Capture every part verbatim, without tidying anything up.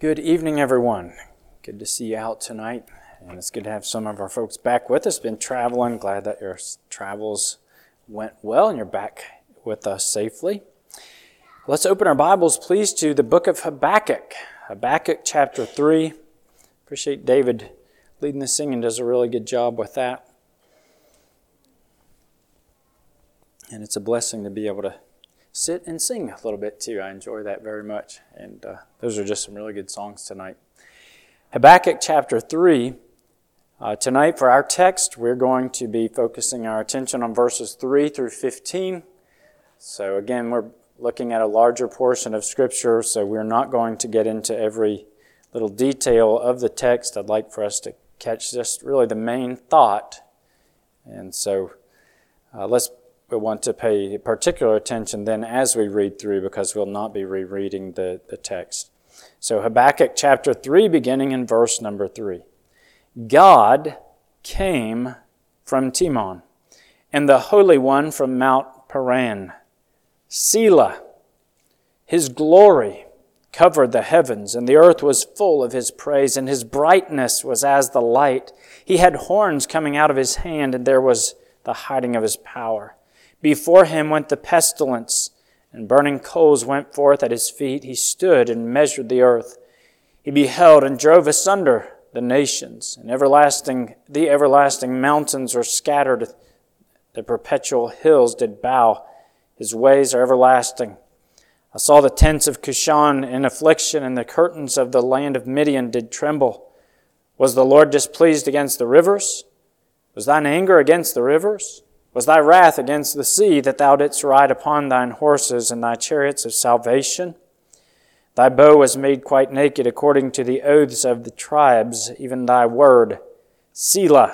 Good evening, everyone. Good to see you out tonight, and it's good to have some of our folks back with us. Been traveling. Glad that your travels went well and you're back with us safely. Let's open our Bibles, please, to the book of Habakkuk. Habakkuk chapter three. Appreciate David leading the singing. Does a really good job with that. And it's a blessing to be able to sit and sing a little bit too. I enjoy that very much. And uh, those are just some really good songs tonight. Habakkuk chapter three. Uh, tonight for our text, we're going to be focusing our attention on verses three through fifteen. So again, we're looking at a larger portion of Scripture, so we're not going to get into every little detail of the text. I'd like for us to catch just really the main thought. And so uh, let's we want to pay particular attention then as we read through, because we'll not be rereading the, the text. So Habakkuk chapter three, beginning in verse number three. God came from Timon, and the Holy One from Mount Paran. Selah, His glory covered the heavens, and the earth was full of His praise, and His brightness was as the light. He had horns coming out of His hand, and there was the hiding of His power. Before Him went the pestilence, and burning coals went forth at His feet. He stood and measured the earth. He beheld and drove asunder the nations, and everlasting the everlasting mountains were scattered. The perpetual hills did bow. His ways are everlasting. I saw the tents of Cushan in affliction, and the curtains of the land of Midian did tremble. Was the Lord displeased against the rivers? Was thine anger against the rivers? Was thy wrath against the sea, that thou didst ride upon thine horses and thy chariots of salvation? Thy bow was made quite naked according to the oaths of the tribes, even thy word, Selah.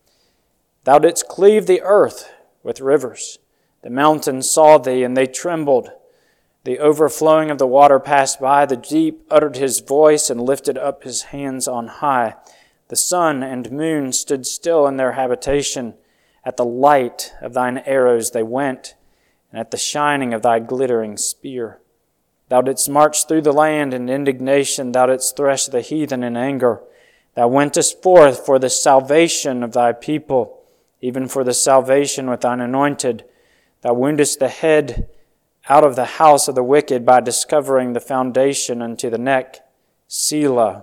Thou didst cleave the earth with rivers. The mountains saw thee, and they trembled. The overflowing of the water passed by. The deep uttered his voice and lifted up his hands on high. The sun and moon stood still in their habitation. At the light of thine arrows they went, and at the shining of thy glittering spear. Thou didst march through the land in indignation. Thou didst thresh the heathen in anger. Thou wentest forth for the salvation of thy people, even for the salvation with thine anointed. Thou woundest the head out of the house of the wicked by discovering the foundation unto the neck. Selah.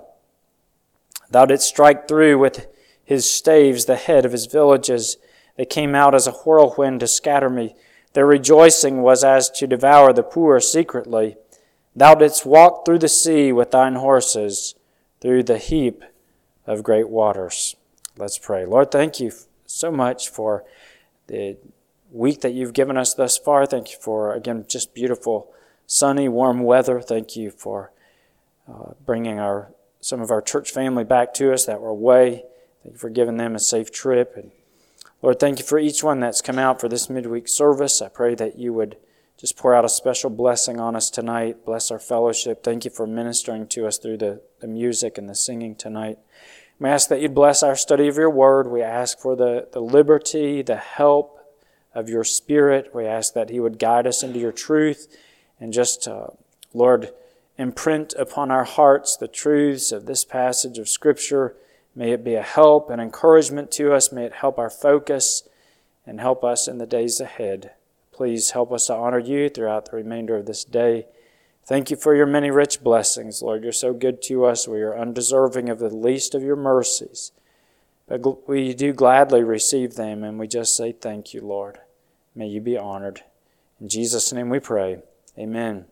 Thou didst strike through with his staves the head of his villages. They came out as a whirlwind to scatter me. Their rejoicing was as to devour the poor secretly. Thou didst walk through the sea with thine horses, through the heap of great waters. Let's pray. Lord, thank you so much for the week that you've given us thus far. Thank you for, again, just beautiful, sunny, warm weather. Thank you for uh, bringing our some of our church family back to us that were away. Thank you for giving them a safe trip. And Lord, thank you for each one that's come out for this midweek service. I pray that you would just pour out a special blessing on us tonight. Bless our fellowship. Thank you for ministering to us through the, the music and the singing tonight. We ask that you'd bless our study of your word. We ask for the, the liberty, the help of your Spirit. We ask that he would guide us into your truth and just, uh, Lord, imprint upon our hearts the truths of this passage of Scripture. May it be a help and encouragement to us. May it help our focus and help us in the days ahead. Please help us to honor you throughout the remainder of this day. Thank you for your many rich blessings, Lord. You're so good to us. We are undeserving of the least of your mercies. But we do gladly receive them, and we just say thank you, Lord. May you be honored. In Jesus' name we pray. Amen.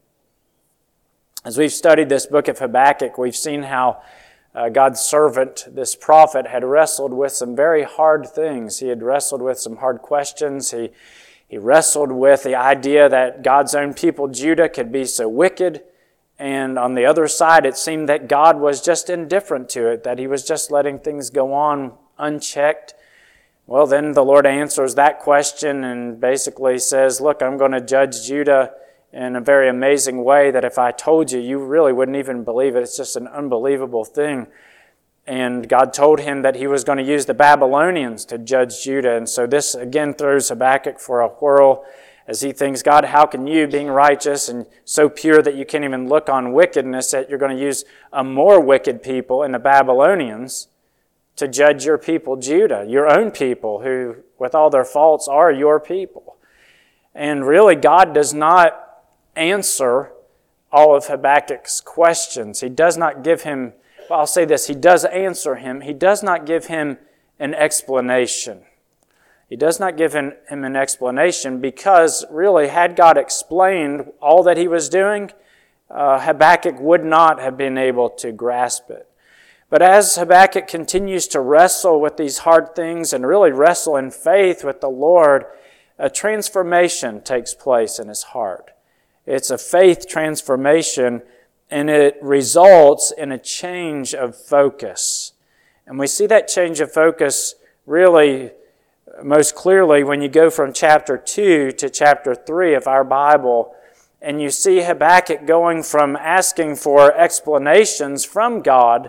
As we've studied this book of Habakkuk, we've seen how Uh, God's servant, this prophet, had wrestled with some very hard things. He had wrestled with some hard questions. He, he wrestled with the idea that God's own people, Judah, could be so wicked. And on the other side, it seemed that God was just indifferent to it, that he was just letting things go on unchecked. Well, then the Lord answers that question and basically says, look, I'm going to judge Judah in a very amazing way that if I told you, you really wouldn't even believe it. It's just an unbelievable thing. And God told him that he was going to use the Babylonians to judge Judah. And so this again throws Habakkuk for a whirl as he thinks, God, how can you, being righteous and so pure that you can't even look on wickedness, that you're going to use a more wicked people in the Babylonians to judge your people, Judah, your own people, who, with all their faults, are your people. And really, God does not answer all of Habakkuk's questions. He does not give him, well, I'll say this, he does answer him. He does not give him an explanation. He does not give him, him an explanation because, really, had God explained all that he was doing, uh, Habakkuk would not have been able to grasp it. But as Habakkuk continues to wrestle with these hard things and really wrestle in faith with the Lord, a transformation takes place in his heart. It's a faith transformation, and it results in a change of focus. And we see that change of focus really most clearly when you go from chapter two to chapter three of our Bible, and you see Habakkuk going from asking for explanations from God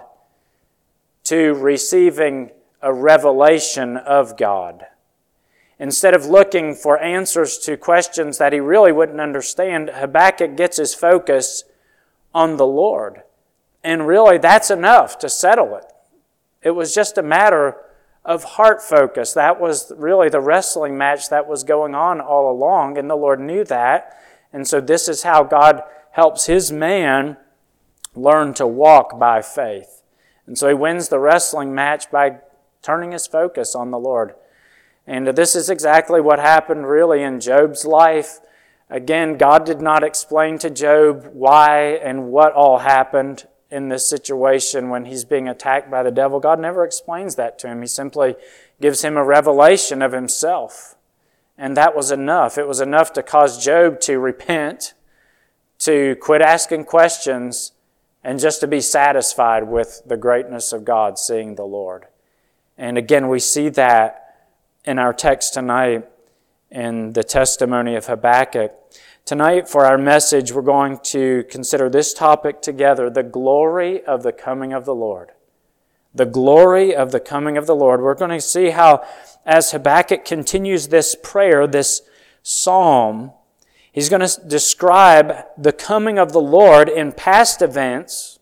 to receiving a revelation of God. Instead of looking for answers to questions that he really wouldn't understand, Habakkuk gets his focus on the Lord. And really, that's enough to settle it. It was just a matter of heart focus. That was really the wrestling match that was going on all along, and the Lord knew that. And so this is how God helps his man learn to walk by faith. And so he wins the wrestling match by turning his focus on the Lord. And this is exactly what happened really in Job's life. Again, God did not explain to Job why and what all happened in this situation when he's being attacked by the devil. God never explains that to him. He simply gives him a revelation of himself. And that was enough. It was enough to cause Job to repent, to quit asking questions, and just to be satisfied with the greatness of God, seeing the Lord. And again, we see that in our text tonight in the testimony of Habakkuk. Tonight, for our message, we're going to consider this topic together, the glory of the coming of the Lord. The glory of the coming of the Lord. We're going to see how, as Habakkuk continues this prayer, this psalm, he's going to describe the coming of the Lord in past events,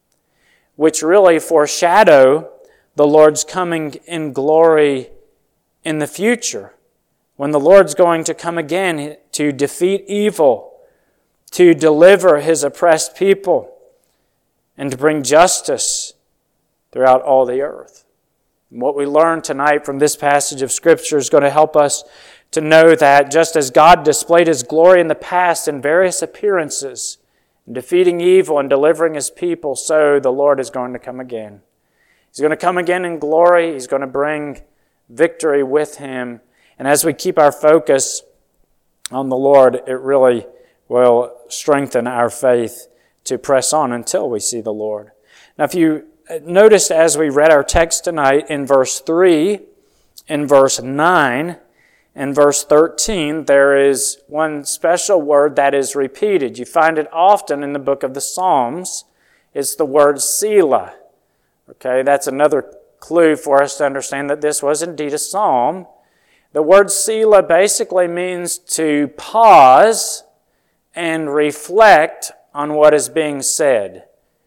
which really foreshadow the Lord's coming in glory in the future, when the Lord's going to come again to defeat evil, to deliver his oppressed people, and to bring justice throughout all the earth. And what we learn tonight from this passage of Scripture is going to help us to know that just as God displayed his glory in the past in various appearances, in defeating evil and delivering his people, so the Lord is going to come again. He's going to come again in glory. He's going to bring victory with him. And as we keep our focus on the Lord, it really will strengthen our faith to press on until we see the Lord. Now, if you noticed as we read our text tonight in verse three, in verse nine, and verse thirteen, there is one special word that is repeated. You find it often in the book of the Psalms. It's the word Selah. Okay, that's another clue for us to understand that this was indeed a psalm. The word Selah basically means to pause and reflect on what is being said.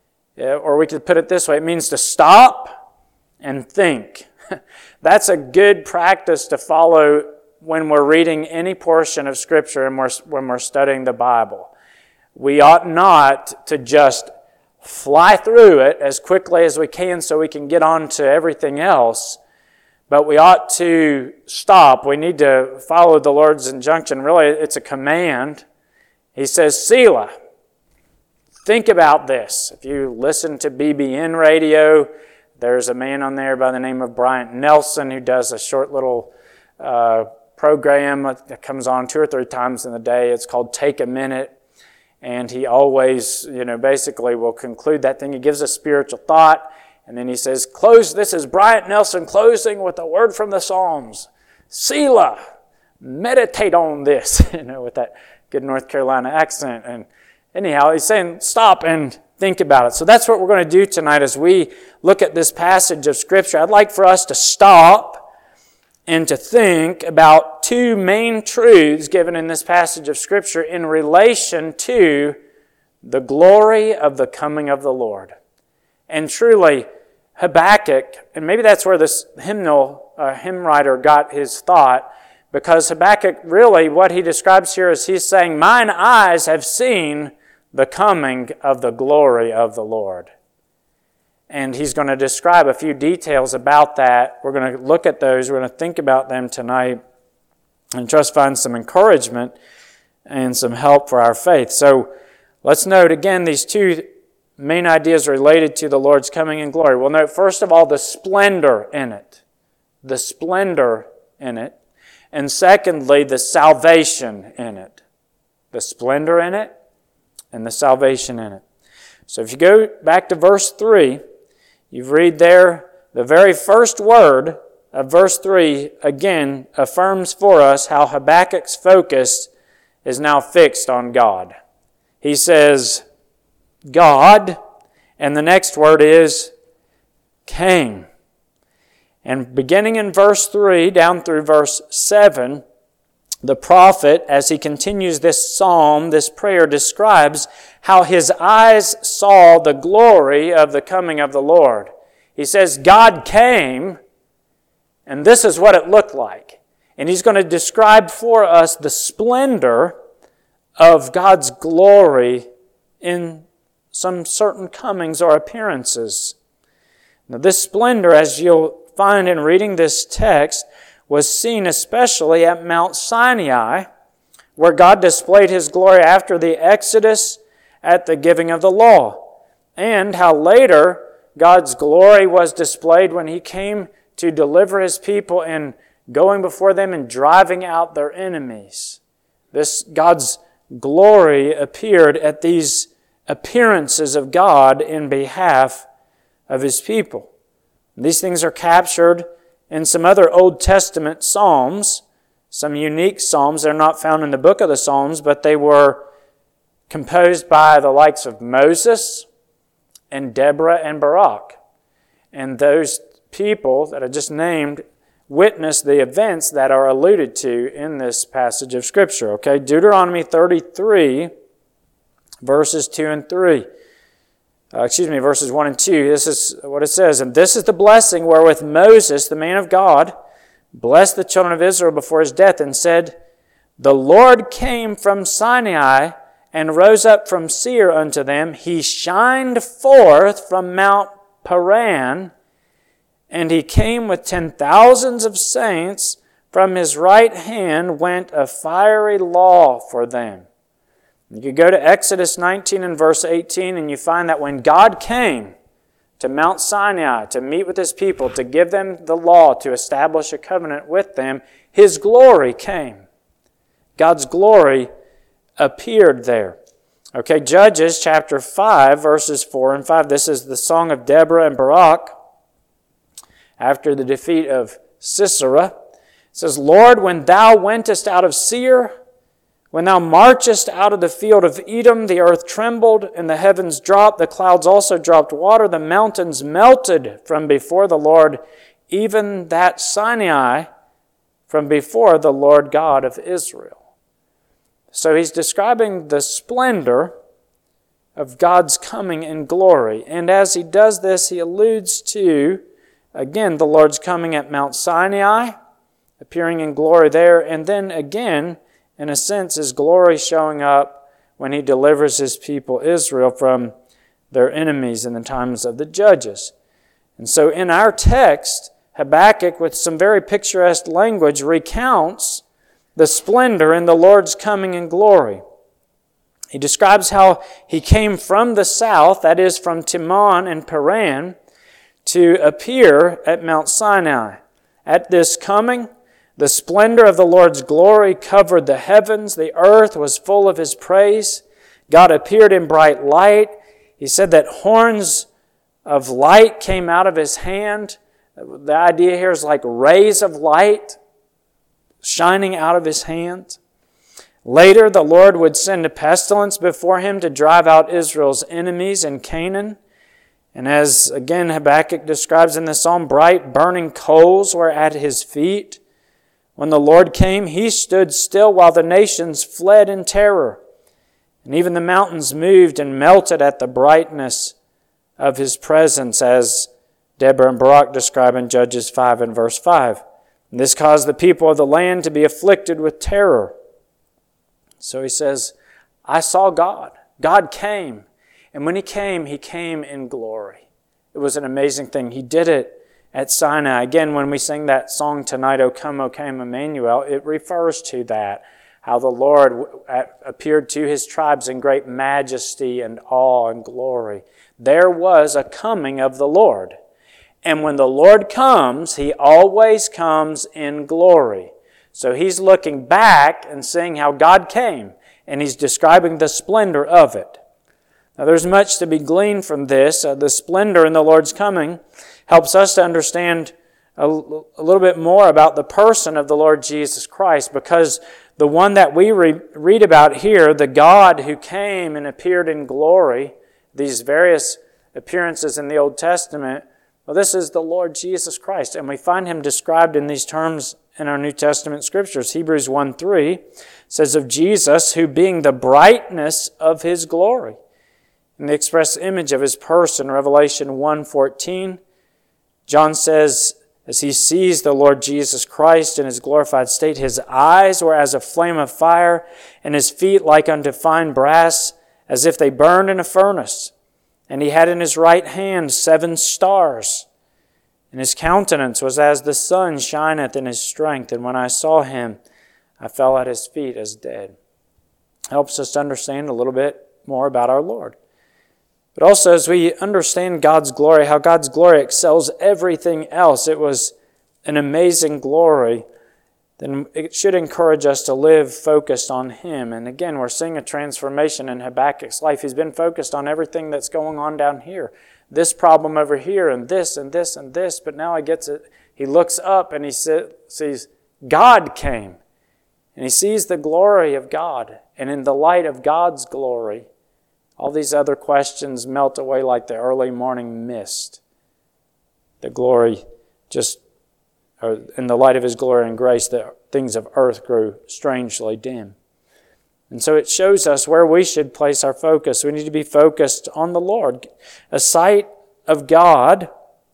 Or we could put it this way, it means to stop and think. That's a good practice to follow when we're reading any portion of Scripture and we're, when we're studying the Bible. We ought not to just fly through it as quickly as we can so we can get on to everything else, but we ought to stop. We need to follow the Lord's injunction. Really, it's a command. He says, Selah. Think about this. If you listen to B B N radio, there's a man on there by the name of Bryant Nelson who does a short little uh, program that comes on two or three times in the day. It's called Take a Minute. And he always, you know, basically will conclude that thing. He gives a spiritual thought, and then he says, "Close. This is Bryant Nelson closing with a word from the Psalms. Selah. Meditate on this," you know, with that good North Carolina accent. And anyhow, he's saying, stop and think about it. So that's what we're going to do tonight as we look at this passage of Scripture. I'd like for us to stop and to think about two main truths given in this passage of Scripture in relation to the glory of the coming of the Lord. And truly, Habakkuk, and maybe that's where this hymnal, uh, hymn writer got his thought, because Habakkuk really, what he describes here is he's saying, mine eyes have seen the coming of the glory of the Lord. And he's going to describe a few details about that. We're going to look at those. We're going to think about them tonight and trust find some encouragement and some help for our faith. So let's note again these two main ideas related to the Lord's coming in glory. We'll note first of all the splendor in it. The splendor in it. And secondly, the salvation in it. The splendor in it and the salvation in it. So if you go back to verse three, you read there, the very first word of verse three, again, affirms for us how Habakkuk's focus is now fixed on God. He says, God, and the next word is came. And beginning in verse three down through verse seven, the prophet, as he continues this psalm, this prayer, describes how his eyes saw the glory of the coming of the Lord. He says, God came, and this is what it looked like. And he's going to describe for us the splendor of God's glory in some certain comings or appearances. Now, this splendor, as you'll find in reading this text, was seen especially at Mount Sinai, where God displayed His glory after the Exodus at the giving of the law, and how later God's glory was displayed when He came to deliver His people in going before them and driving out their enemies. This God's glory appeared at these appearances of God in behalf of His people. These things are captured in some other Old Testament Psalms, some unique Psalms. They're not found in the book of the Psalms, but they were composed by the likes of Moses and Deborah and Barak. And those people that I just named witness the events that are alluded to in this passage of Scripture. Okay, Deuteronomy thirty-three, verses two and three. Uh, excuse me, verses one and two. This is what it says. And this is the blessing wherewith Moses, the man of God, blessed the children of Israel before his death, and said, The Lord came from Sinai and rose up from Seir unto them. He shined forth from Mount Paran, and he came with ten thousands of saints. From his right hand went a fiery law for them. You could go to Exodus nineteen and verse eighteen, and you find that when God came to Mount Sinai to meet with His people, to give them the law, to establish a covenant with them, His glory came. God's glory appeared there. Okay, Judges chapter five, verses four and five. This is the song of Deborah and Barak after the defeat of Sisera. It says, Lord, when thou wentest out of Seir, when thou marchest out of the field of Edom, the earth trembled, and the heavens dropped, the clouds also dropped water, the mountains melted from before the Lord, even that Sinai from before the Lord God of Israel. So he's describing the splendor of God's coming in glory. And as he does this, he alludes to, again, the Lord's coming at Mount Sinai, appearing in glory there, and then again, in a sense, His glory showing up when He delivers His people Israel from their enemies in the times of the judges. And so in our text, Habakkuk, with some very picturesque language, recounts the splendor in the Lord's coming in glory. He describes how He came from the south, that is, from Timon and Paran, to appear at Mount Sinai. At this coming, the splendor of the Lord's glory covered the heavens. The earth was full of His praise. God appeared in bright light. He said that horns of light came out of His hand. The idea here is like rays of light shining out of His hand. Later, the Lord would send a pestilence before Him to drive out Israel's enemies in Canaan. And as, again, Habakkuk describes in the psalm, bright burning coals were at His feet. When the Lord came, he stood still while the nations fled in terror. And even the mountains moved and melted at the brightness of his presence, as Deborah and Barak describe in Judges five and verse five. And this caused the people of the land to be afflicted with terror. So he says, I saw God. God came. And when he came, he came in glory. It was an amazing thing. He did it at Sinai. Again, when we sing that song tonight, O come, O come, Emmanuel, it refers to that. How the Lord appeared to his tribes in great majesty and awe and glory. There was a coming of the Lord. And when the Lord comes, he always comes in glory. So he's looking back and seeing how God came, and he's describing the splendor of it. Now there's much to be gleaned from this. Uh, the splendor in the Lord's coming helps us to understand a, a little bit more about the person of the Lord Jesus Christ, because the one that we re- read about here, the God who came and appeared in glory, these various appearances in the Old Testament, well, this is the Lord Jesus Christ, and we find him described in these terms in our New Testament scriptures. Hebrews one three says of Jesus, who being the brightness of his glory, in the express image of his person. Revelation one fourteen, John says, as he sees the Lord Jesus Christ in his glorified state, his eyes were as a flame of fire, and his feet like unto fine brass, as if they burned in a furnace. And he had in his right hand seven stars. And his countenance was as the sun shineth in his strength. And when I saw him, I fell at his feet as dead. Helps us to understand a little bit more about our Lord. But also as we understand God's glory, how God's glory excels everything else, it was an amazing glory, then it should encourage us to live focused on him. And again, we're seeing a transformation in Habakkuk's life. He's been focused on everything that's going on down here. This problem over here, and this, and this, and this. But now he gets it. He looks up and he sees God came. And he sees the glory of God. And in the light of God's glory, all these other questions melt away like the early morning mist. The glory just Or in the light of his glory and grace, the things of earth grew strangely dim. And so it shows us where we should place our focus. We need to be focused on the Lord. A sight of God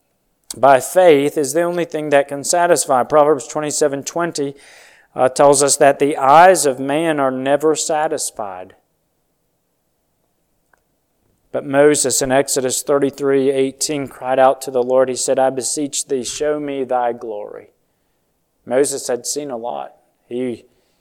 by faith is the only thing that can satisfy. Proverbs twenty-seven twenty uh, tells us that the eyes of man are never satisfied. But Moses in Exodus thirty-three eighteen cried out to the Lord. He said, I beseech thee, show me thy glory. Moses had seen a lot. He,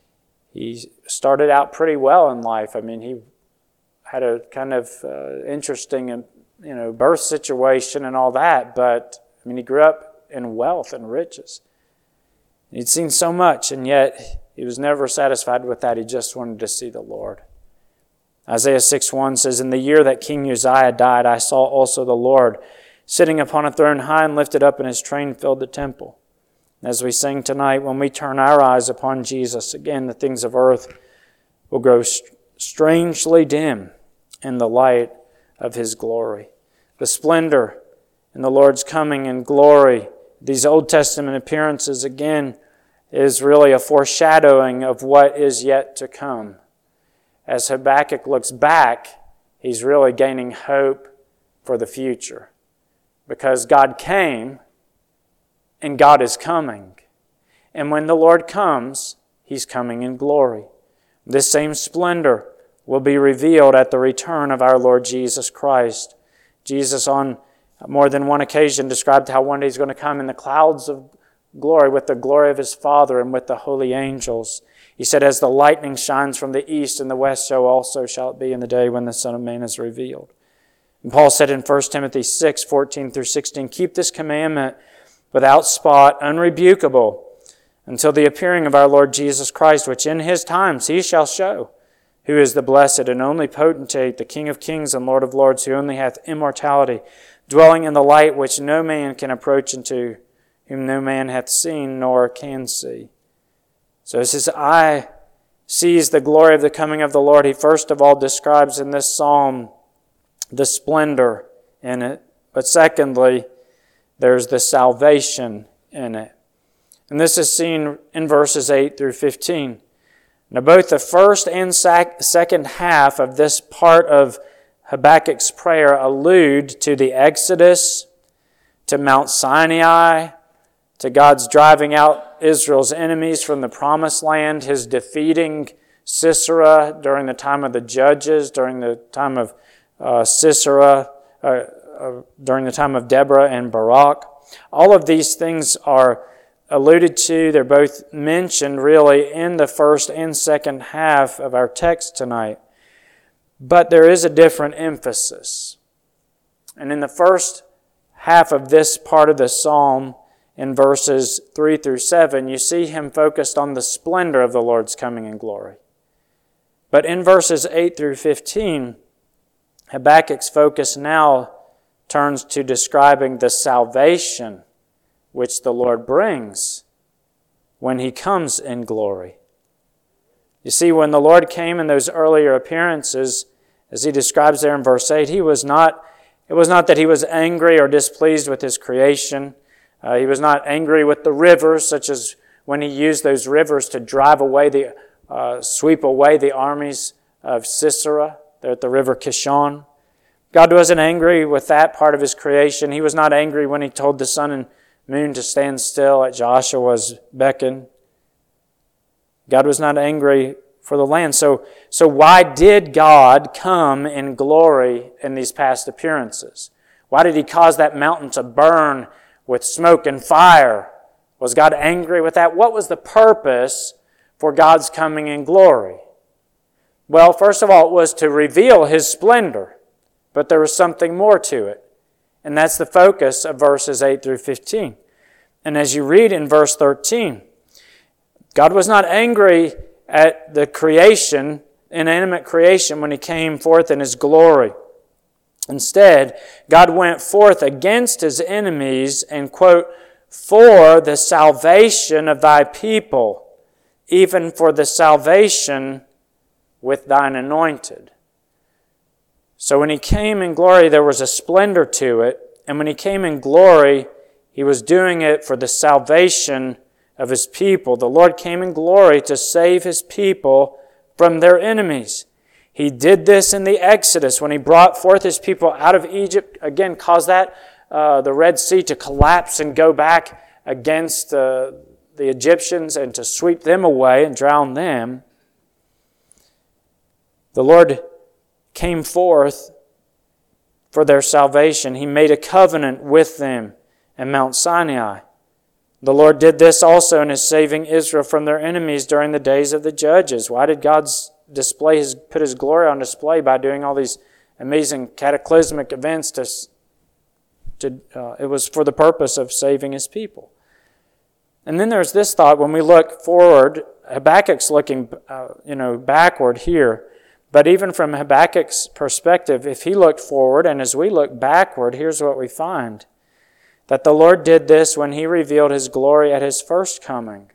he started out pretty well in life. I mean, he had a kind of uh, interesting you know, birth situation and all that. But, I mean, he grew up in wealth and riches. He'd seen so much, and yet he was never satisfied with that. He just wanted to see the Lord. Isaiah six one says, in the year that King Uzziah died, I saw also the Lord sitting upon a throne high and lifted up, and his train filled the temple. As we sing tonight, when we turn our eyes upon Jesus, again, the things of earth will grow strangely dim in the light of his glory. The splendor in the Lord's coming and glory, these Old Testament appearances, again, is really a foreshadowing of what is yet to come. As Habakkuk looks back, he's really gaining hope for the future. Because God came, and God is coming. And when the Lord comes, he's coming in glory. This same splendor will be revealed at the return of our Lord Jesus Christ. Jesus on more than one occasion described how one day he's going to come in the clouds of glory with the glory of his Father and with the holy angels. He said, as the lightning shines from the east and the west, so also shall it be in the day when the Son of Man is revealed. And Paul said in First Timothy six fourteen through sixteen, keep this commandment without spot, unrebukable, until the appearing of our Lord Jesus Christ, which in his times he shall show, who is the blessed and only potentate, the King of kings and Lord of lords, who only hath immortality, dwelling in the light which no man can approach into, whom no man hath seen nor can see. So as his eye sees the glory of the coming of the Lord, he first of all describes in this psalm the splendor in it. But secondly, there's the salvation in it. And this is seen in verses eight through fifteen. Now both the first and sec- second half of this part of Habakkuk's prayer allude to the Exodus, to Mount Sinai, to God's driving out Israel's enemies from the Promised Land, His defeating Sisera during the time of the Judges, during the time of uh, Sisera, uh, uh, during the time of Deborah and Barak. All of these things are alluded to. They're both mentioned really in the first and second half of our text tonight. But there is a different emphasis. And in the first half of this part of the psalm, in verses three through seven, you see him focused on the splendor of the Lord's coming in glory. But in verses eight through fifteen, Habakkuk's focus now turns to describing the salvation which the Lord brings when He comes in glory. You see, when the Lord came in those earlier appearances, as He describes there in verse eight, He was not, it was not that He was angry or displeased with His creation. Uh, he was not angry with the rivers, such as when He used those rivers to drive away the, uh, sweep away the armies of Sisera there at the river Kishon. God wasn't angry with that part of His creation. He was not angry when He told the sun and moon to stand still at Joshua's beckon. God was not angry for the land. So, so why did God come in glory in these past appearances? Why did He cause that mountain to burn with smoke and fire? Was God angry with that? What was the purpose for God's coming in glory? Well, first of all, it was to reveal His splendor. But there was something more to it. And that's the focus of verses eight through fifteen. And as you read in verse thirteen, God was not angry at the creation, inanimate creation, when He came forth in His glory. Instead, God went forth against His enemies and, quote, for the salvation of thy people, even for the salvation with thine anointed. So when He came in glory, there was a splendor to it. And when He came in glory, He was doing it for the salvation of His people. The Lord came in glory to save His people from their enemies. He did this in the Exodus when He brought forth His people out of Egypt. Again, caused that, uh, the Red Sea to collapse and go back against uh, the Egyptians and to sweep them away and drown them. The Lord came forth for their salvation. He made a covenant with them in Mount Sinai. The Lord did this also in His saving Israel from their enemies during the days of the Judges. Why did God display His, put His glory on display by doing all these amazing cataclysmic events? To, to uh, it was for the purpose of saving His people. And then there's this thought: when we look forward, Habakkuk's looking, uh, you know, backward here. But even from Habakkuk's perspective, if he looked forward and as we look backward, here's what we find: that the Lord did this when He revealed His glory at His first coming.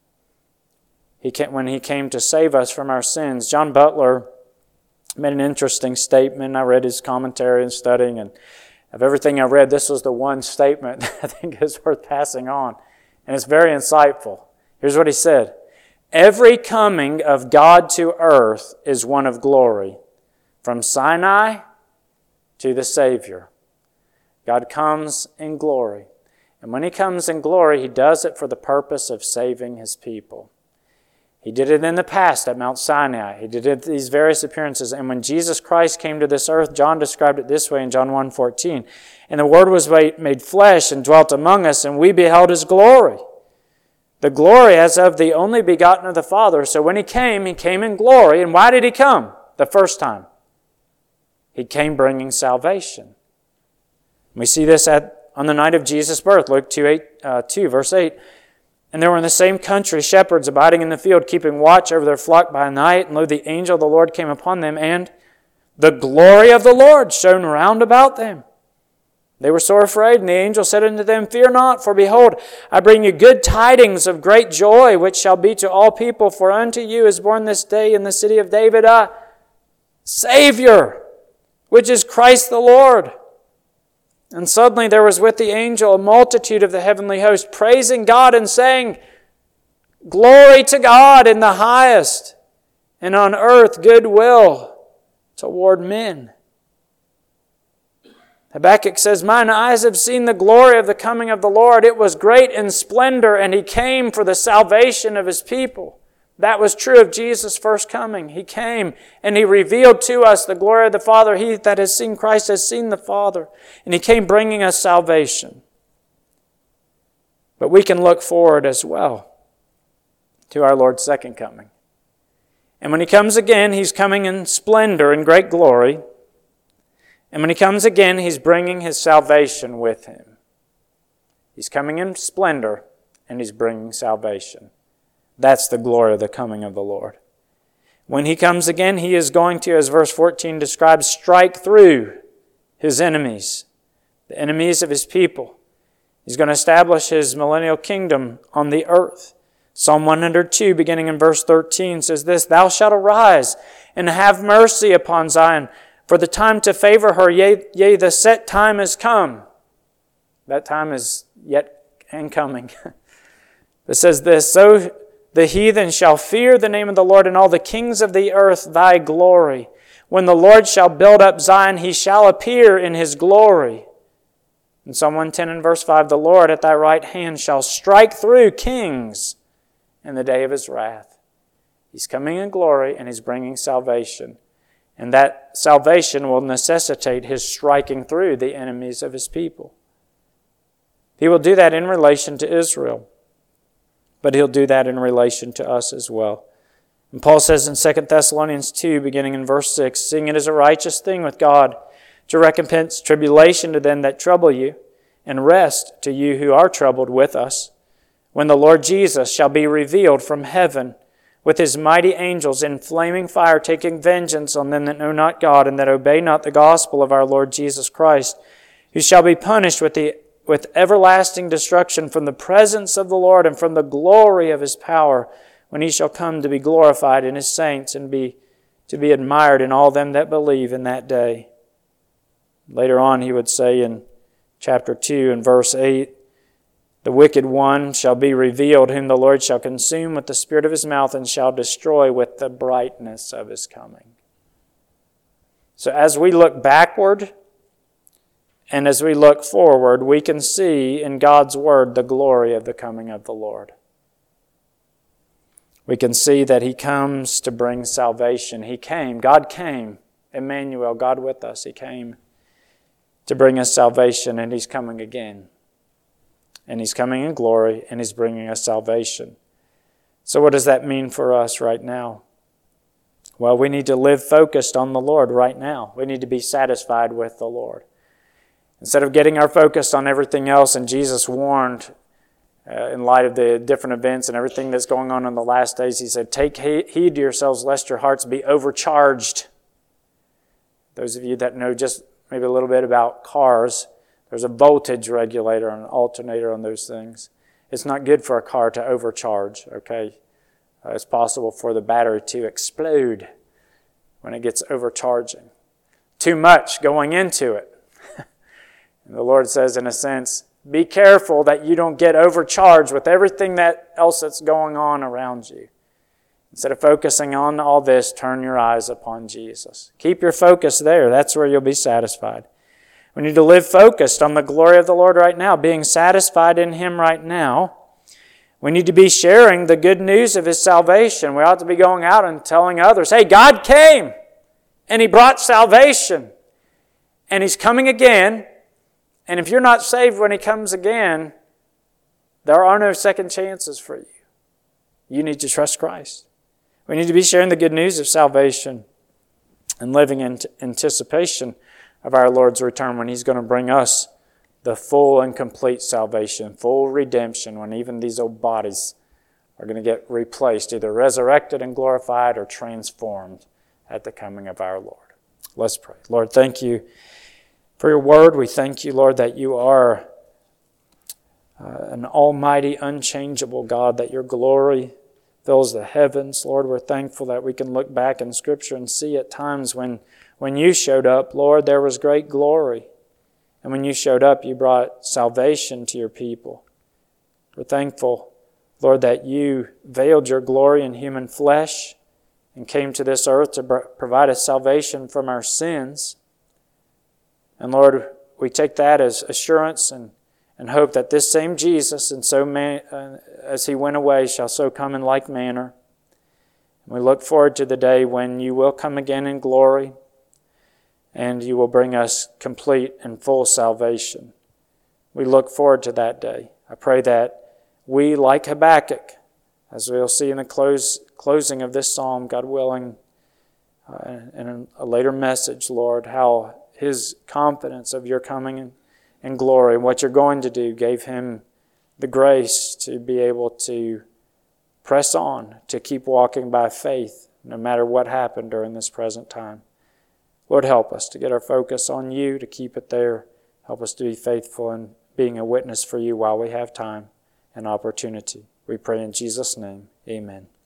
He came, when He came to save us from our sins. John Butler made an interesting statement. I read his commentary and studying, and of everything I read, this was the one statement that I think is worth passing on. And it's very insightful. Here's what he said: every coming of God to earth is one of glory, from Sinai to the Savior. God comes in glory. And when He comes in glory, He does it for the purpose of saving His people. He did it in the past at Mount Sinai. He did it at these various appearances. And when Jesus Christ came to this earth, John described it this way in John one fourteen. And the Word was made flesh and dwelt among us, and we beheld His glory. The glory as of the only begotten of the Father. So when He came, He came in glory. And why did He come the first time? He came bringing salvation. We see this at on the night of Jesus' birth, Luke two, eight, uh, two, verse eight. And there were in the same country shepherds abiding in the field, keeping watch over their flock by night. And lo, the angel of the Lord came upon them, and the glory of the Lord shone round about them. They were sore afraid, and the angel said unto them, fear not, for behold, I bring you good tidings of great joy, which shall be to all people. For unto you is born this day in the city of David a Savior, which is Christ the Lord. And suddenly there was with the angel a multitude of the heavenly host, praising God and saying, Glory to God in the highest, and on earth goodwill toward men. Habakkuk says, Mine eyes have seen the glory of the coming of the Lord. It was great in splendor, and He came for the salvation of His people. That was true of Jesus' first coming. He came and He revealed to us the glory of the Father. He that has seen Christ has seen the Father. And He came bringing us salvation. But we can look forward as well to our Lord's second coming. And when He comes again, He's coming in splendor and great glory. And when He comes again, He's bringing His salvation with Him. He's coming in splendor and He's bringing salvation. That's the glory of the coming of the Lord. When He comes again, He is going to, as verse fourteen describes, strike through His enemies, the enemies of His people. He's going to establish His millennial kingdom on the earth. Psalm one hundred two, beginning in verse thirteen, says this, Thou shalt arise and have mercy upon Zion, for the time to favor her, yea, yea, the set time is come. That time is yet and coming. It says this, So the heathen shall fear the name of the Lord, and all the kings of the earth thy glory. When the Lord shall build up Zion, He shall appear in His glory. In Psalm one ten and verse five, The Lord at thy right hand shall strike through kings in the day of His wrath. He's coming in glory and He's bringing salvation. And that salvation will necessitate His striking through the enemies of His people. He will do that in relation to Israel. But He'll do that in relation to us as well. And Paul says in Second Thessalonians two, beginning in verse six, Seeing it is a righteous thing with God to recompense tribulation to them that trouble you, and rest to you who are troubled with us, when the Lord Jesus shall be revealed from heaven with His mighty angels in flaming fire, taking vengeance on them that know not God, and that obey not the gospel of our Lord Jesus Christ, who shall be punished with the with everlasting destruction from the presence of the Lord and from the glory of His power, when He shall come to be glorified in His saints and be to be admired in all them that believe in that day. Later on He would say in chapter two and verse eight, The wicked one shall be revealed, whom the Lord shall consume with the spirit of His mouth and shall destroy with the brightness of His coming. So as we look backward, and as we look forward, we can see in God's Word the glory of the coming of the Lord. We can see that He comes to bring salvation. He came, God came, Emmanuel, God with us. He came to bring us salvation, and He's coming again. And He's coming in glory, and He's bringing us salvation. So what does that mean for us right now? Well, we need to live focused on the Lord right now. We need to be satisfied with the Lord. Instead of getting our focus on everything else, and Jesus warned uh, in light of the different events and everything that's going on in the last days, He said, Take heed to yourselves lest your hearts be overcharged. Those of you that know just maybe a little bit about cars, there's a voltage regulator and an alternator on those things. It's not good for a car to overcharge, okay? Uh, it's possible for the battery to explode when it gets overcharging. Too much going into it. And the Lord says, in a sense, be careful that you don't get overcharged with everything that else that's going on around you. Instead of focusing on all this, turn your eyes upon Jesus. Keep your focus there. That's where you'll be satisfied. We need to live focused on the glory of the Lord right now, being satisfied in Him right now. We need to be sharing the good news of His salvation. We ought to be going out and telling others, hey, God came and He brought salvation. And He's coming again. And if you're not saved when He comes again, there are no second chances for you. You need to trust Christ. We need to be sharing the good news of salvation and living in anticipation of our Lord's return when He's going to bring us the full and complete salvation, full redemption, when even these old bodies are going to get replaced, either resurrected and glorified or transformed at the coming of our Lord. Let's pray. Lord, thank You for Your word. We thank You, Lord, that You are uh, an almighty, unchangeable God, that Your glory fills the heavens. Lord, we're thankful that we can look back in Scripture and see at times when, when You showed up, Lord, there was great glory. And when you showed up, you brought salvation to your people. We're thankful, Lord, that you veiled your glory in human flesh and came to this earth to provide us salvation from our sins. And Lord, we take that as assurance and, and hope that this same Jesus, and so man, uh, as he went away, shall so come in like manner. And we look forward to the day when you will come again in glory and you will bring us complete and full salvation. We look forward to that day. I pray that we, like Habakkuk, as we'll see in the close, closing of this psalm, God willing, uh, in a later message, Lord, how his confidence of your coming in, in glory and what you're going to do gave him the grace to be able to press on, to keep walking by faith, no matter what happened during this present time. Lord, help us to get our focus on you, to keep it there. Help us to be faithful in being a witness for you while we have time and opportunity. We pray in Jesus' name. Amen.